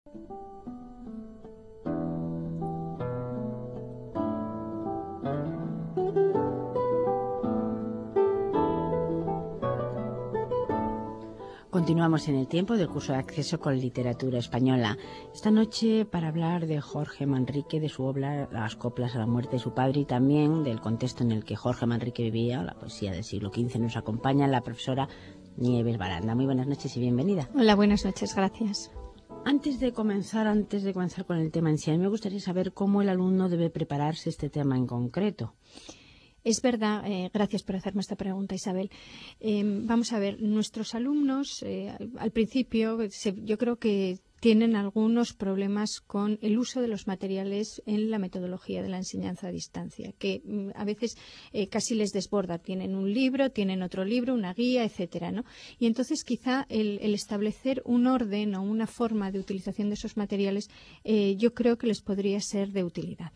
Continuamos en el tiempo del curso de acceso con literatura española. Esta noche para hablar de Jorge Manrique, de su obra Las coplas a la muerte de su padre y también del contexto en el que Jorge Manrique vivía, la poesía del siglo XV, nos acompaña la profesora Nieves Baranda. Muy buenas noches y bienvenida. Hola, buenas noches, gracias. Antes de comenzar con el tema en sí, a mí me gustaría saber cómo el alumno debe prepararse este tema en concreto. Es verdad, gracias por hacerme esta pregunta, Isabel. Vamos a ver, nuestros alumnos al principio yo creo que tienen algunos problemas con el uso de los materiales en la metodología de la enseñanza a distancia, que a veces casi les desborda. Tienen un libro, tienen otro libro, una guía, etcétera, ¿no? Y entonces quizá el establecer un orden o una forma de utilización de esos materiales yo creo que les podría ser de utilidad.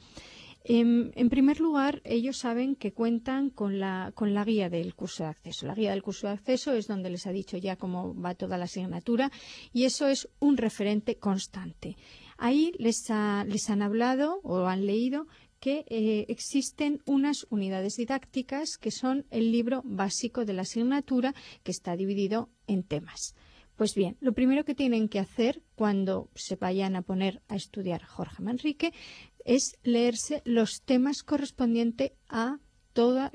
En primer lugar, ellos saben que cuentan con la guía del curso de acceso. La guía del curso de acceso es donde les ha dicho ya cómo va toda la asignatura y eso es un referente constante. Ahí les han hablado o han leído que existen unas unidades didácticas que son el libro básico de la asignatura que está dividido en temas. Pues bien, lo primero que tienen que hacer cuando se vayan a poner a estudiar Jorge Manrique es leerse los temas correspondientes a todo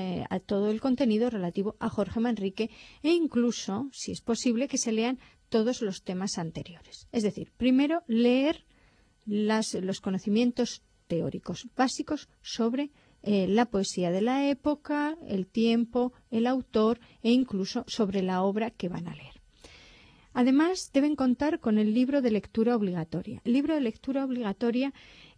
el contenido relativo a Jorge Manrique e incluso, si es posible, que se lean todos los temas anteriores. Es decir, primero leer los conocimientos teóricos básicos sobre la poesía de la época, el tiempo, el autor e incluso sobre la obra que van a leer. Además, deben contar con el libro de lectura obligatoria. El libro de lectura obligatoria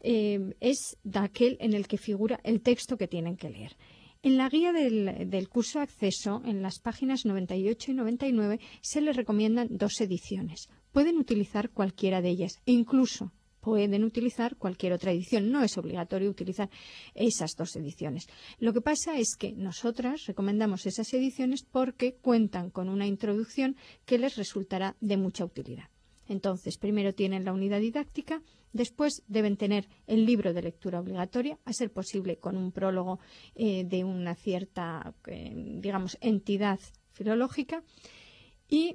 es aquel en el que figura el texto que tienen que leer. En la guía del curso de acceso, en las páginas 98 y 99, se les recomiendan 2 ediciones. Pueden utilizar cualquiera de ellas e incluso pueden utilizar cualquier otra edición. No es obligatorio utilizar esas 2 ediciones. Lo que pasa es que nosotras recomendamos esas ediciones porque cuentan con una introducción que les resultará de mucha utilidad. Entonces, primero tienen la unidad didáctica, después deben tener el libro de lectura obligatoria, a ser posible con un prólogo de una cierta, entidad filológica. Y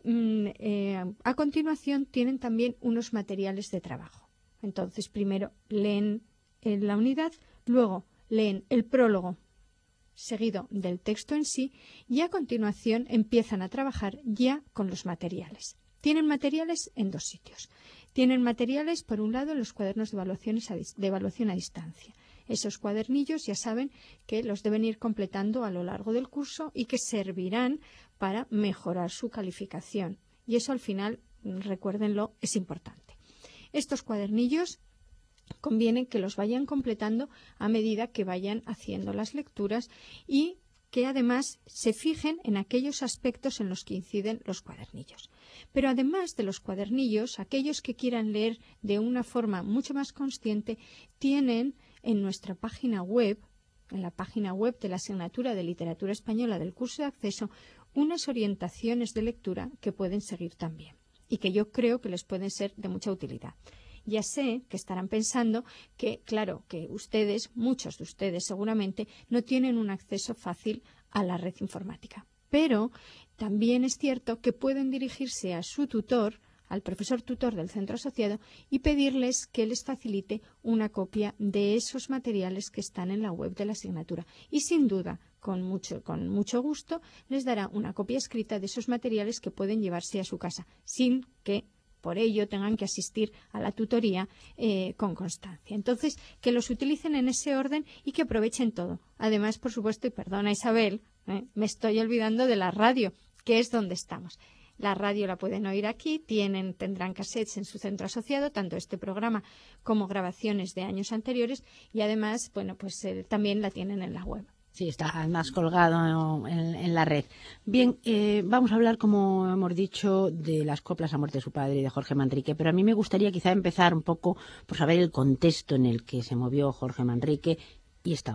a continuación tienen también unos materiales de trabajo. Entonces, primero leen la unidad, luego leen el prólogo seguido del texto en sí y a continuación empiezan a trabajar ya con los materiales. Tienen materiales en 2 sitios. Tienen materiales, por un lado, en los cuadernos de evaluación a distancia. Esos cuadernillos ya saben que los deben ir completando a lo largo del curso y que servirán para mejorar su calificación. Y eso al final, recuérdenlo, es importante. Estos cuadernillos conviene que los vayan completando a medida que vayan haciendo las lecturas y que además se fijen en aquellos aspectos en los que inciden los cuadernillos. Pero además de los cuadernillos, aquellos que quieran leer de una forma mucho más consciente, tienen en nuestra página web, en la página web de la asignatura de Literatura Española del curso de acceso, unas orientaciones de lectura que pueden seguir también y que yo creo que les pueden ser de mucha utilidad. Ya sé que estarán pensando que, claro, que ustedes, muchos de ustedes seguramente, no tienen un acceso fácil a la red informática. Pero también es cierto que pueden dirigirse a su tutor, al profesor tutor del centro asociado, y pedirles que les facilite una copia de esos materiales que están en la web de la asignatura. Y sin duda, con mucho gusto, les dará una copia escrita de esos materiales que pueden llevarse a su casa, sin que por ello tengan que asistir a la tutoría con constancia. Entonces, que los utilicen en ese orden y que aprovechen todo. Además, por supuesto, y perdona Isabel, me estoy olvidando de la radio, que es donde estamos. La radio la pueden oír aquí, tendrán cassettes en su centro asociado, tanto este programa como grabaciones de años anteriores y además, también la tienen en la web. Sí, está además colgado en la red. Bien, vamos a hablar, como hemos dicho, de las coplas a muerte de su padre y de Jorge Manrique, pero a mí me gustaría quizá empezar un poco por saber el contexto en el que se movió Jorge Manrique y esta obra.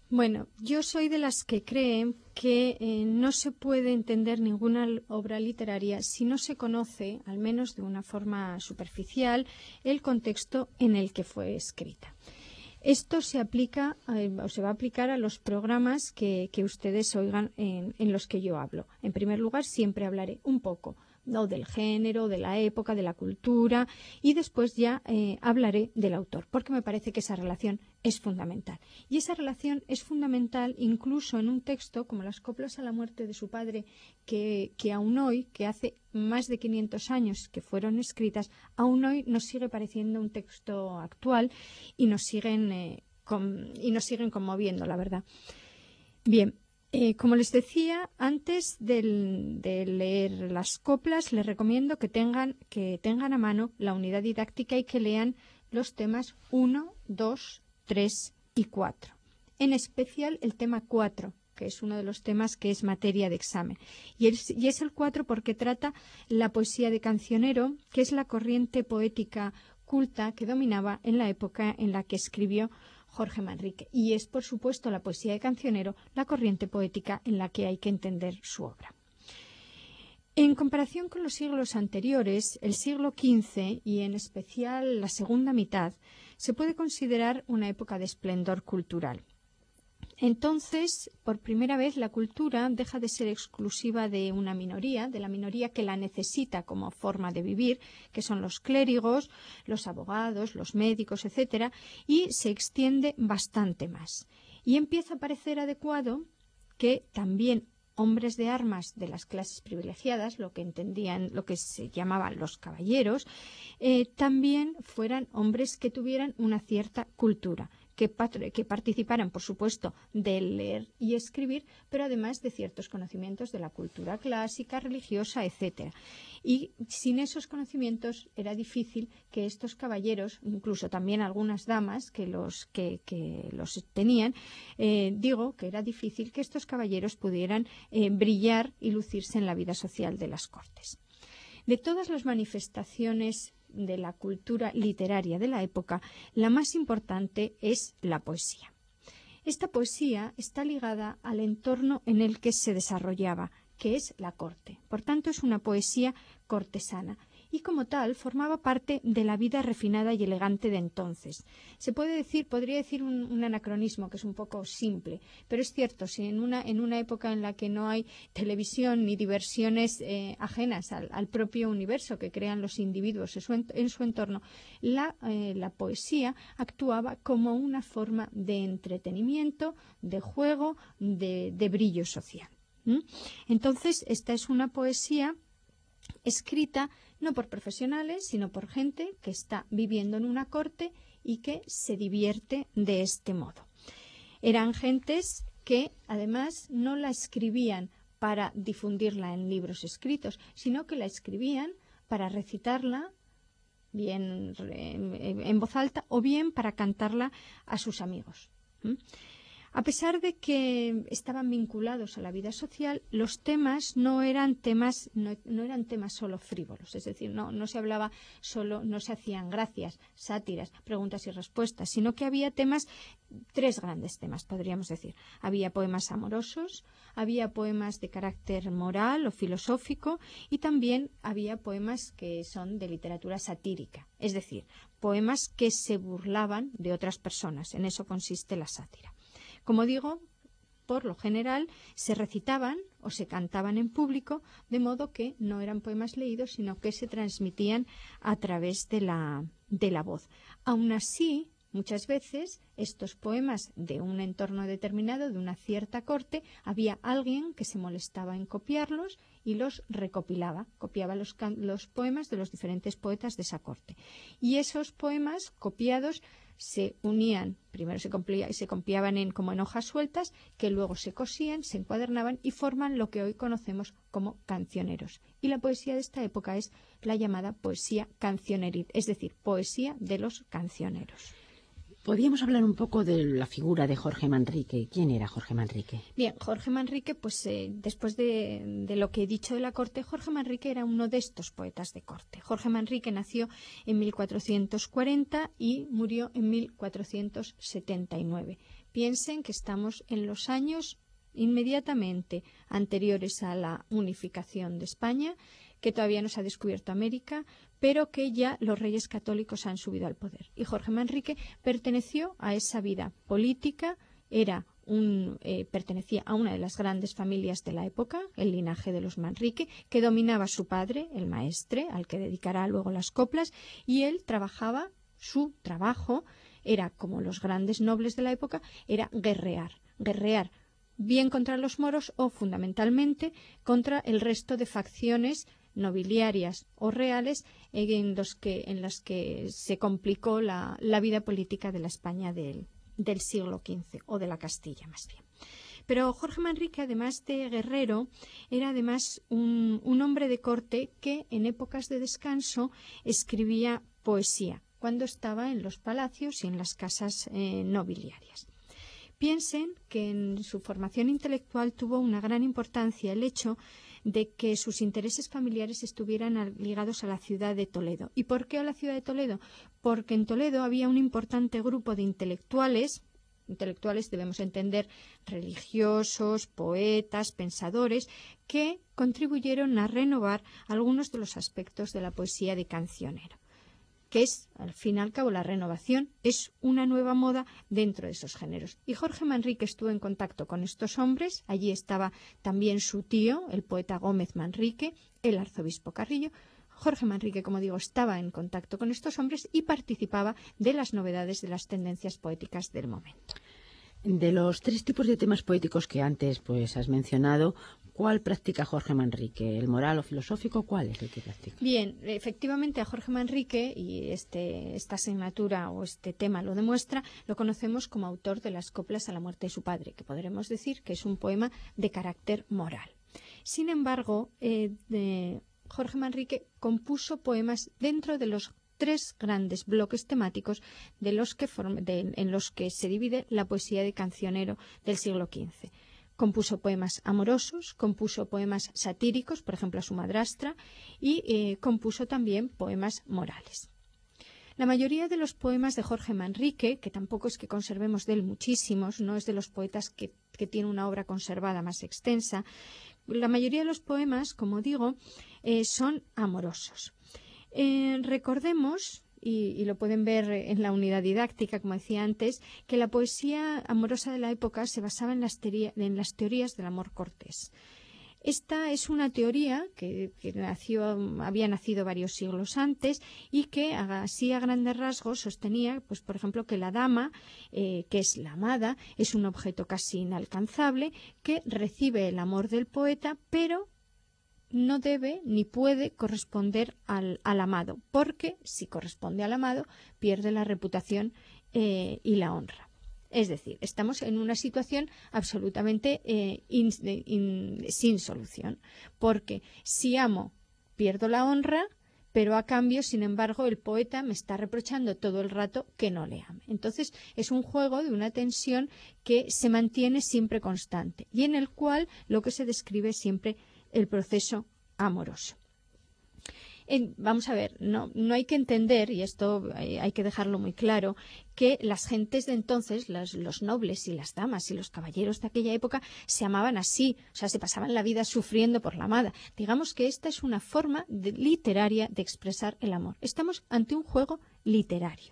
Bueno, yo soy de las que creen que no se puede entender ninguna obra literaria si no se conoce, al menos de una forma superficial, el contexto en el que fue escrita. Esto se aplica o se va a aplicar a los programas que ustedes oigan en los que yo hablo. En primer lugar, siempre hablaré un poco del género, de la época, de la cultura, y después ya hablaré del autor, porque me parece que esa relación es fundamental. Y esa relación es fundamental incluso en un texto como Las coplas a la muerte de su padre, que aún hoy, que hace más de 500 años que fueron escritas, aún hoy nos sigue pareciendo un texto actual y nos siguen conmoviendo, la verdad. Bien. Como les decía, antes de leer las coplas, les recomiendo que tengan a mano la unidad didáctica y que lean los temas 1, 2, 3 y 4. En especial el tema 4, que es uno de los temas que es materia de examen. Y es el 4 porque trata la poesía de cancionero, que es la corriente poética culta que dominaba en la época en la que escribió Jorge Manrique, y es, por supuesto, la poesía de cancionero la corriente poética en la que hay que entender su obra. En comparación con los siglos anteriores, el siglo XV y en especial la segunda mitad, se puede considerar una época de esplendor cultural. Entonces, por primera vez, la cultura deja de ser exclusiva de una minoría, de la minoría que la necesita como forma de vivir, que son los clérigos, los abogados, los médicos, etcétera, y se extiende bastante más. Y empieza a parecer adecuado que también hombres de armas de las clases privilegiadas, lo que se llamaban los caballeros, también fueran hombres que tuvieran una cierta cultura, que participaran, por supuesto, de leer y escribir, pero además de ciertos conocimientos de la cultura clásica, religiosa, etcétera. Y sin esos conocimientos era difícil que estos caballeros, incluso también algunas damas que los tenían, que era difícil que estos caballeros pudieran brillar y lucirse en la vida social de las cortes. De todas las manifestaciones de la cultura literaria de la época, la más importante es la poesía. Esta poesía está ligada al entorno en el que se desarrollaba, que es la corte. Por tanto, es una poesía cortesana y como tal formaba parte de la vida refinada y elegante de entonces. Podría decir un anacronismo que es un poco simple, pero es cierto, si en una época en la que no hay televisión ni diversiones ajenas al propio universo que crean los individuos en su entorno, la poesía actuaba como una forma de entretenimiento, de juego, de brillo social. Entonces, esta es una poesía escrita no por profesionales, sino por gente que está viviendo en una corte y que se divierte de este modo. Eran gentes que, además, no la escribían para difundirla en libros escritos, sino que la escribían para recitarla bien en voz alta o bien para cantarla a sus amigos. A pesar de que estaban vinculados a la vida social, los temas no eran temas solo frívolos, es decir, no se hablaba solo, no se hacían gracias, sátiras, preguntas y respuestas, sino que había tres grandes temas, podríamos decir. Había poemas amorosos, había poemas de carácter moral o filosófico y también había poemas que son de literatura satírica, es decir, poemas que se burlaban de otras personas. En eso consiste la sátira. Como digo, por lo general se recitaban o se cantaban en público, de modo que no eran poemas leídos, sino que se transmitían a través de la voz. Aún así, muchas veces estos poemas de un entorno determinado, de una cierta corte, había alguien que se molestaba en copiarlos y los recopilaba, copiaba los poemas de los diferentes poetas de esa corte. Y esos poemas copiados se unían, primero se copiaban como en hojas sueltas, que luego se cosían, se encuadernaban y forman lo que hoy conocemos como cancioneros. Y la poesía de esta época es la llamada poesía cancioneril, es decir, poesía de los cancioneros. Podríamos hablar un poco de la figura de Jorge Manrique. ¿Quién era Jorge Manrique? Bien, Jorge Manrique, después de lo que he dicho de la corte, Jorge Manrique era uno de estos poetas de corte. Jorge Manrique nació en 1440 y murió en 1479. Piensen que estamos en los años inmediatamente anteriores a la unificación de España, que todavía no se ha descubierto América, pero que ya los reyes católicos han subido al poder. Y Jorge Manrique perteneció a esa vida política, pertenecía a una de las grandes familias de la época, el linaje de los Manrique, que dominaba su padre, el maestre, al que dedicará luego las coplas, y él su trabajo era, como los grandes nobles de la época, era guerrear bien contra los moros o fundamentalmente contra el resto de facciones nobiliarias o reales en las que se complicó la vida política de la España del siglo XV o de la Castilla más bien. Pero Jorge Manrique, además de guerrero, era además un hombre de corte que en épocas de descanso escribía poesía cuando estaba en los palacios y en las casas nobiliarias. Piensen que en su formación intelectual tuvo una gran importancia el hecho de que sus intereses familiares estuvieran ligados a la ciudad de Toledo. ¿Y por qué a la ciudad de Toledo? Porque en Toledo había un importante grupo de intelectuales debemos entender religiosos, poetas, pensadores, que contribuyeron a renovar algunos de los aspectos de la poesía de Cancionero, que es, al fin y al cabo, la renovación, es una nueva moda dentro de esos géneros. Y Jorge Manrique estuvo en contacto con estos hombres, allí estaba también su tío, el poeta Gómez Manrique, el arzobispo Carrillo. Jorge Manrique, como digo, estaba en contacto con estos hombres y participaba de las novedades de las tendencias poéticas del momento. De los tres tipos de temas poéticos que antes has mencionado, ¿cuál practica Jorge Manrique? ¿El moral o filosófico? ¿Cuál es el que practica? Bien, efectivamente a Jorge Manrique, y esta asignatura o este tema lo demuestra, lo conocemos como autor de las coplas a la muerte de su padre, que podremos decir que es un poema de carácter moral. Sin embargo, Jorge Manrique compuso poemas dentro de los tres grandes bloques temáticos en los que se divide la poesía de Cancionero del siglo XV. Compuso poemas amorosos, compuso poemas satíricos, por ejemplo a su madrastra, y compuso también poemas morales. La mayoría de los poemas de Jorge Manrique, que tampoco es que conservemos de él muchísimos, no es de los poetas que tiene una obra conservada más extensa, la mayoría de los poemas, como digo, son amorosos. Recordemos, y lo pueden ver en la unidad didáctica, como decía antes, que la poesía amorosa de la época se basaba en las teorías del amor cortés. Esta es una teoría que había nacido varios siglos antes y que así a grandes rasgos sostenía, pues por ejemplo, que la dama, que es la amada, es un objeto casi inalcanzable que recibe el amor del poeta, pero no debe ni puede corresponder al amado, porque si corresponde al amado pierde la reputación y la honra. Es decir, estamos en una situación absolutamente sin solución, porque si amo pierdo la honra, pero a cambio, sin embargo, el poeta me está reprochando todo el rato que no le ame. Entonces, es un juego de una tensión que se mantiene siempre constante y en el cual lo que se describe es siempre el proceso amoroso. Vamos a ver, no hay que entender, y esto hay que dejarlo muy claro, que las gentes de entonces, los nobles y las damas y los caballeros de aquella época se amaban así, o sea, se pasaban la vida sufriendo por la amada. Digamos que esta es una forma literaria de expresar el amor. Estamos ante un juego literario,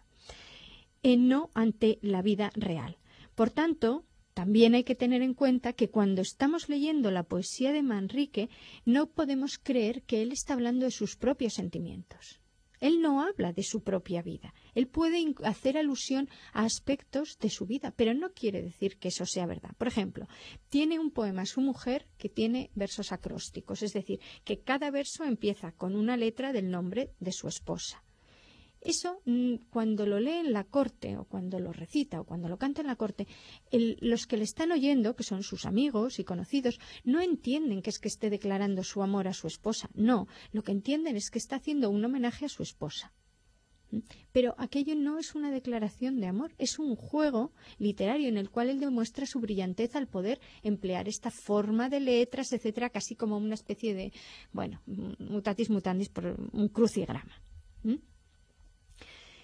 no ante la vida real. Por tanto, también hay que tener en cuenta que cuando estamos leyendo la poesía de Manrique no podemos creer que él está hablando de sus propios sentimientos. Él no habla de su propia vida. Él puede hacer alusión a aspectos de su vida, pero no quiere decir que eso sea verdad. Por ejemplo, tiene un poema a su mujer que tiene versos acrósticos, es decir, que cada verso empieza con una letra del nombre de su esposa. Eso, cuando lo lee en la corte, o cuando lo recita, o cuando lo canta en la corte, los que le están oyendo, que son sus amigos y conocidos, no entienden que es que esté declarando su amor a su esposa. No, lo que entienden es que está haciendo un homenaje a su esposa. Pero aquello no es una declaración de amor, es un juego literario en el cual él demuestra su brillantez al poder emplear esta forma de letras, etcétera, casi como una especie de, mutatis mutandis, por un crucigrama.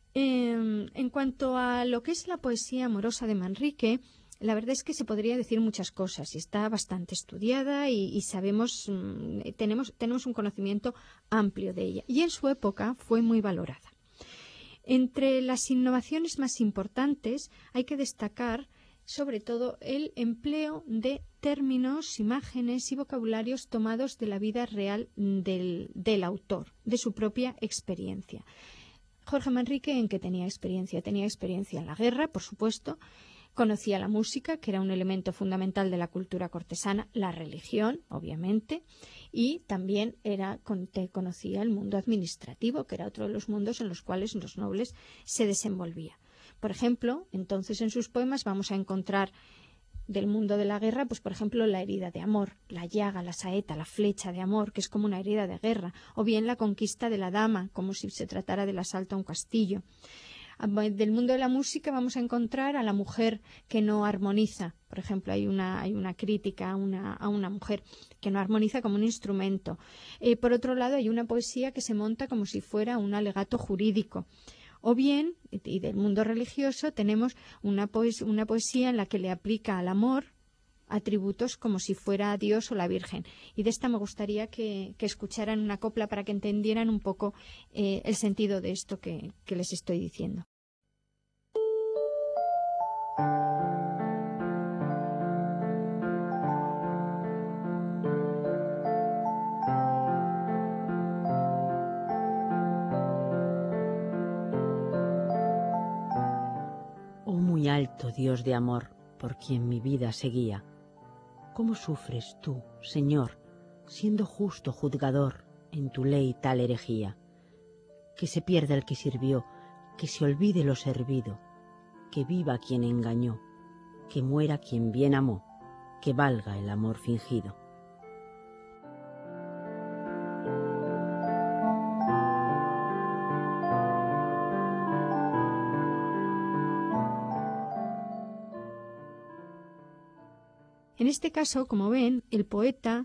En cuanto a lo que es la poesía amorosa de Manrique, la verdad es que se podría decir muchas cosas y está bastante estudiada y sabemos, tenemos un conocimiento amplio de ella. Y en su época fue muy valorada. Entre las innovaciones más importantes hay que destacar sobre todo el empleo de términos, imágenes y vocabularios tomados de la vida real del autor, de su propia experiencia. Jorge Manrique, ¿en qué tenía experiencia? Tenía experiencia en la guerra, por supuesto. Conocía la música, que era un elemento fundamental de la cultura cortesana, la religión, obviamente, y también conocía el mundo administrativo, que era otro de los mundos en los cuales los nobles se desenvolvían. Por ejemplo, entonces en sus poemas vamos a encontrar del mundo de la guerra, pues por ejemplo la herida de amor, la llaga, la saeta, la flecha de amor, que es como una herida de guerra, o bien la conquista de la dama, como si se tratara del asalto a un castillo. Del mundo de la música vamos a encontrar a la mujer que no armoniza. Por ejemplo, hay una crítica a una mujer que no armoniza como un instrumento. Por otro lado, hay una poesía que se monta como si fuera un alegato jurídico. O bien, y del mundo religioso, tenemos una poesía en la que le aplica al amor atributos como si fuera Dios o la Virgen. Y de esta me gustaría que escucharan una copla para que entendieran un poco el sentido de esto que les estoy diciendo. Oh muy alto Dios de amor, por quien mi vida seguía, ¿cómo sufres tú, Señor, siendo justo juzgador en tu ley tal herejía? Que se pierda el que sirvió, que se olvide lo servido, que viva quien engañó, que muera quien bien amó, que valga el amor fingido. En este caso, como ven, el poeta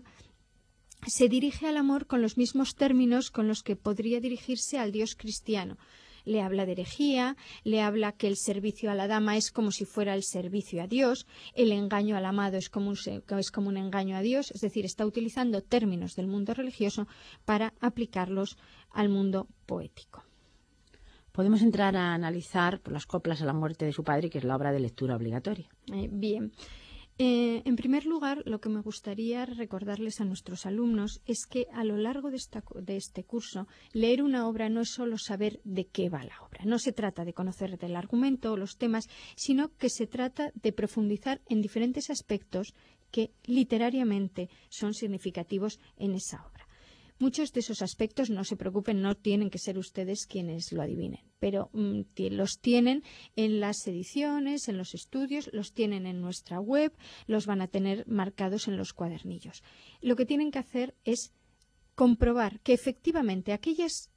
se dirige al amor con los mismos términos con los que podría dirigirse al Dios cristiano. Le habla de herejía, le habla que el servicio a la dama es como si fuera el servicio a Dios, el engaño al amado es como un engaño a Dios, es decir, está utilizando términos del mundo religioso para aplicarlos al mundo poético. Podemos entrar a analizar por las coplas a la muerte de su padre, que es la obra de lectura obligatoria. Bien. En primer lugar, lo que me gustaría recordarles a nuestros alumnos es que a lo largo de este curso, leer una obra no es solo saber de qué va la obra. No se trata de conocer del argumento o los temas, sino que se trata de profundizar en diferentes aspectos que literariamente son significativos en esa obra. Muchos de esos aspectos, no se preocupen, no tienen que ser ustedes quienes lo adivinen, pero los tienen en las ediciones, en los estudios, los tienen en nuestra web, los van a tener marcados en los cuadernillos. Lo que tienen que hacer es comprobar que efectivamente aquellos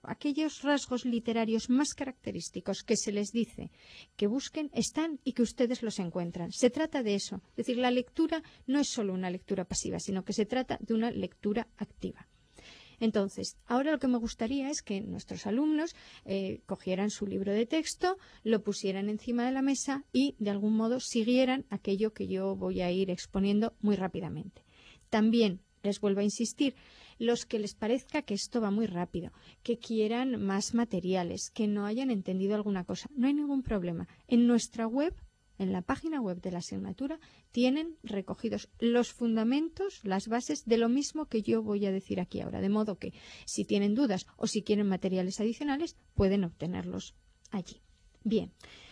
rasgos literarios más característicos que se les dice que busquen están y que ustedes los encuentran. Se trata de eso. Es decir, la lectura no es solo una lectura pasiva, sino que se trata de una lectura activa. Entonces, ahora lo que me gustaría es que nuestros alumnos cogieran su libro de texto, lo pusieran encima de la mesa y, de algún modo, siguieran aquello que yo voy a ir exponiendo muy rápidamente. También, les vuelvo a insistir, los que les parezca que esto va muy rápido, que quieran más materiales, que no hayan entendido alguna cosa, no hay ningún problema. En nuestra web, en la página web de la asignatura, tienen recogidos los fundamentos, las bases de lo mismo que yo voy a decir aquí ahora. De modo que si tienen dudas o si quieren materiales adicionales, pueden obtenerlos allí. Bien,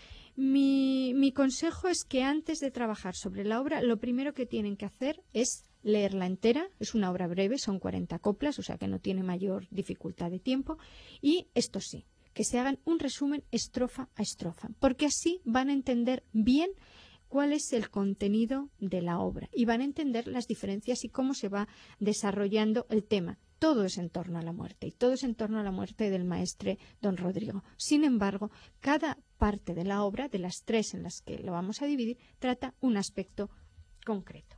mi consejo es que antes de trabajar sobre la obra, lo primero que tienen que hacer es leerla entera. Es una obra breve, son 40 coplas, o sea que no tiene mayor dificultad de tiempo. Y esto sí, que se hagan un resumen estrofa a estrofa, porque así van a entender bien cuál es el contenido de la obra y van a entender las diferencias y cómo se va desarrollando el tema. Todo es en torno a la muerte y todo es en torno a la muerte del maestre don Rodrigo. Sin embargo, cada parte de la obra, de las 3 en las que lo vamos a dividir, trata un aspecto concreto.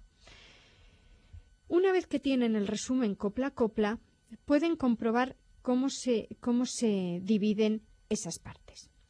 Una vez que tienen el resumen copla a copla, pueden comprobar cómo se dividen esas partes.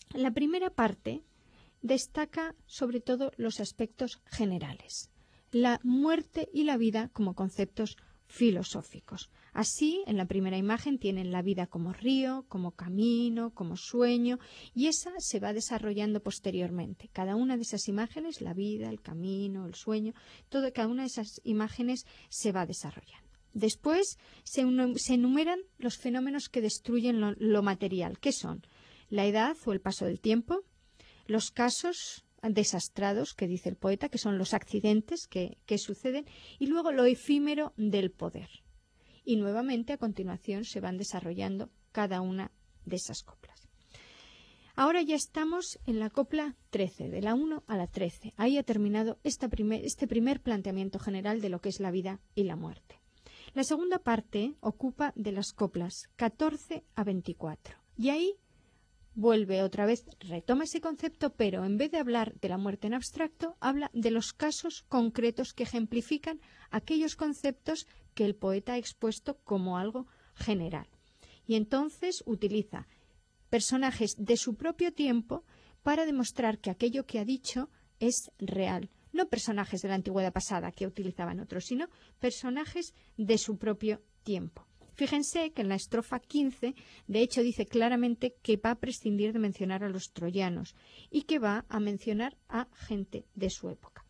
La primera parte destaca sobre todo los aspectos generales, la muerte y la vida como conceptos filosóficos. Así, en la primera imagen tienen la vida como río, como camino, como sueño, y esa se va desarrollando posteriormente. Cada una de esas imágenes, la vida, el camino, el sueño, cada una de esas imágenes se va desarrollando. Después se enumeran los fenómenos que destruyen lo material, que son la edad o el paso del tiempo, los casos desastrados, que dice el poeta, que son los accidentes que suceden, y luego lo efímero del poder. Y nuevamente, a continuación, se van desarrollando cada una de esas coplas. Ahora ya estamos en la copla 13, de la 1 a la 13. Ahí ha terminado este primer planteamiento general de lo que es la vida y la muerte. La segunda parte ocupa de las coplas 14 a 24. Y ahí vuelve otra vez, retoma ese concepto, pero en vez de hablar de la muerte en abstracto, habla de los casos concretos que ejemplifican aquellos conceptos que el poeta ha expuesto como algo general. Y entonces utiliza personajes de su propio tiempo para demostrar que aquello que ha dicho es real. No personajes de la antigüedad pasada que utilizaban otros, sino personajes de su propio tiempo. Fíjense que en la estrofa 15, de hecho, dice claramente que va a prescindir de mencionar a los troyanos y que va a mencionar a gente de su época.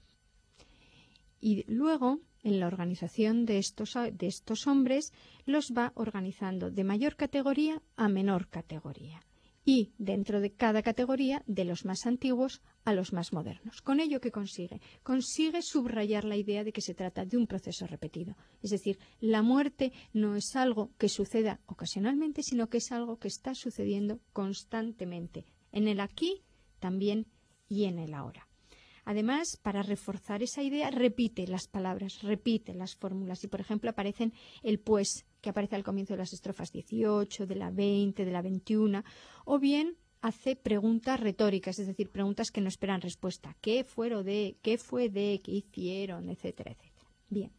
Y luego, en la organización de estos hombres, los va organizando de mayor categoría a menor categoría. Y dentro de cada categoría, de los más antiguos a los más modernos. ¿Con ello qué consigue? Consigue subrayar la idea de que se trata de un proceso repetido. Es decir, la muerte no es algo que suceda ocasionalmente, sino que es algo que está sucediendo constantemente, en el aquí también y en el ahora. Además, para reforzar esa idea, repite las palabras, repite las fórmulas. Y, por ejemplo, aparecen el pues, que aparece al comienzo de las estrofas 18, de la 20, de la 21, o bien hace preguntas retóricas, es decir, preguntas que no esperan respuesta. ¿Qué fue de? ¿Qué hicieron? Etcétera, etcétera. Bien.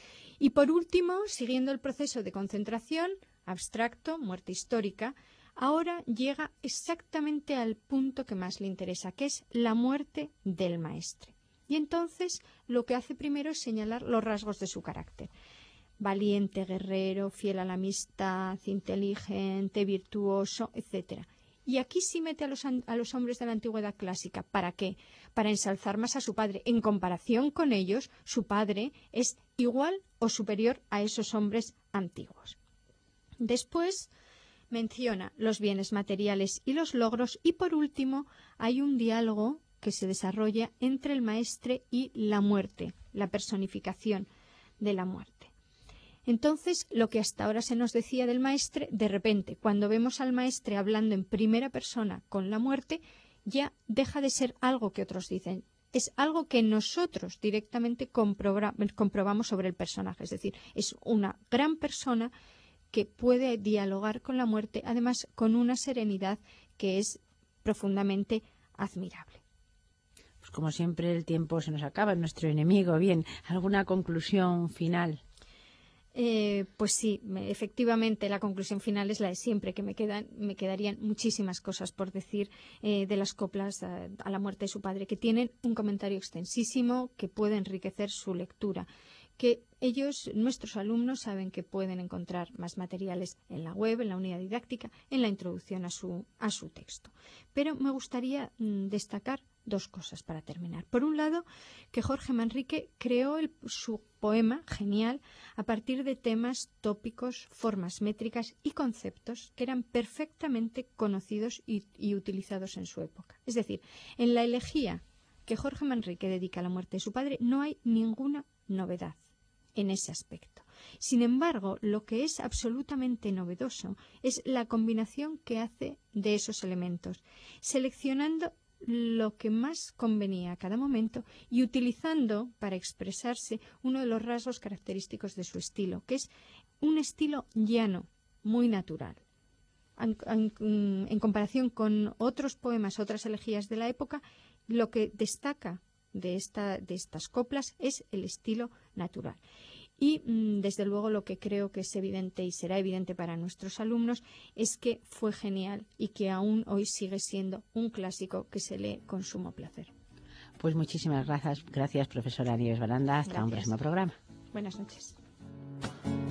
Y por último, siguiendo el proceso de concentración, abstracto, muerte histórica, ahora llega exactamente al punto que más le interesa, que es la muerte del maestre. Y entonces lo que hace primero es señalar los rasgos de su carácter. Valiente, guerrero, fiel a la amistad, inteligente, virtuoso, etcétera. Y aquí sí mete a los hombres de la antigüedad clásica. ¿Para qué? Para ensalzar más a su padre. En comparación con ellos, su padre es igual o superior a esos hombres antiguos. Después menciona los bienes materiales y los logros y por último hay un diálogo que se desarrolla entre el maestre y la muerte, la personificación de la muerte. Entonces, lo que hasta ahora se nos decía del maestre, de repente, cuando vemos al maestre hablando en primera persona con la muerte, ya deja de ser algo que otros dicen. Es algo que nosotros directamente comprobamos sobre el personaje. Es decir, es una gran persona que puede dialogar con la muerte, además con una serenidad que es profundamente admirable. Pues como siempre el tiempo se nos acaba, es nuestro enemigo. Bien, ¿alguna conclusión final? Pues sí, efectivamente la conclusión final es la de siempre, que me quedarían muchísimas cosas por decir de las coplas a la muerte de su padre, que tienen un comentario extensísimo que puede enriquecer su lectura, que ellos, nuestros alumnos, saben que pueden encontrar más materiales en la web, en la unidad didáctica, en la introducción a su texto. Pero me gustaría destacar dos cosas para terminar. Por un lado, que Jorge Manrique creó su poema genial a partir de temas, tópicos, formas métricas y conceptos que eran perfectamente conocidos y utilizados en su época. Es decir, en la elegía que Jorge Manrique dedica a la muerte de su padre no hay ninguna novedad en ese aspecto. Sin embargo, lo que es absolutamente novedoso es la combinación que hace de esos elementos, seleccionando lo que más convenía a cada momento y utilizando para expresarse uno de los rasgos característicos de su estilo, que es un estilo llano, muy natural. En comparación con otros poemas, otras elegías de la época, lo que destaca de estas coplas es el estilo natural. Y, desde luego, lo que creo que es evidente y será evidente para nuestros alumnos es que fue genial y que aún hoy sigue siendo un clásico que se lee con sumo placer. Pues muchísimas gracias, profesora Nieves Baranda. Hasta un próximo programa. Buenas noches.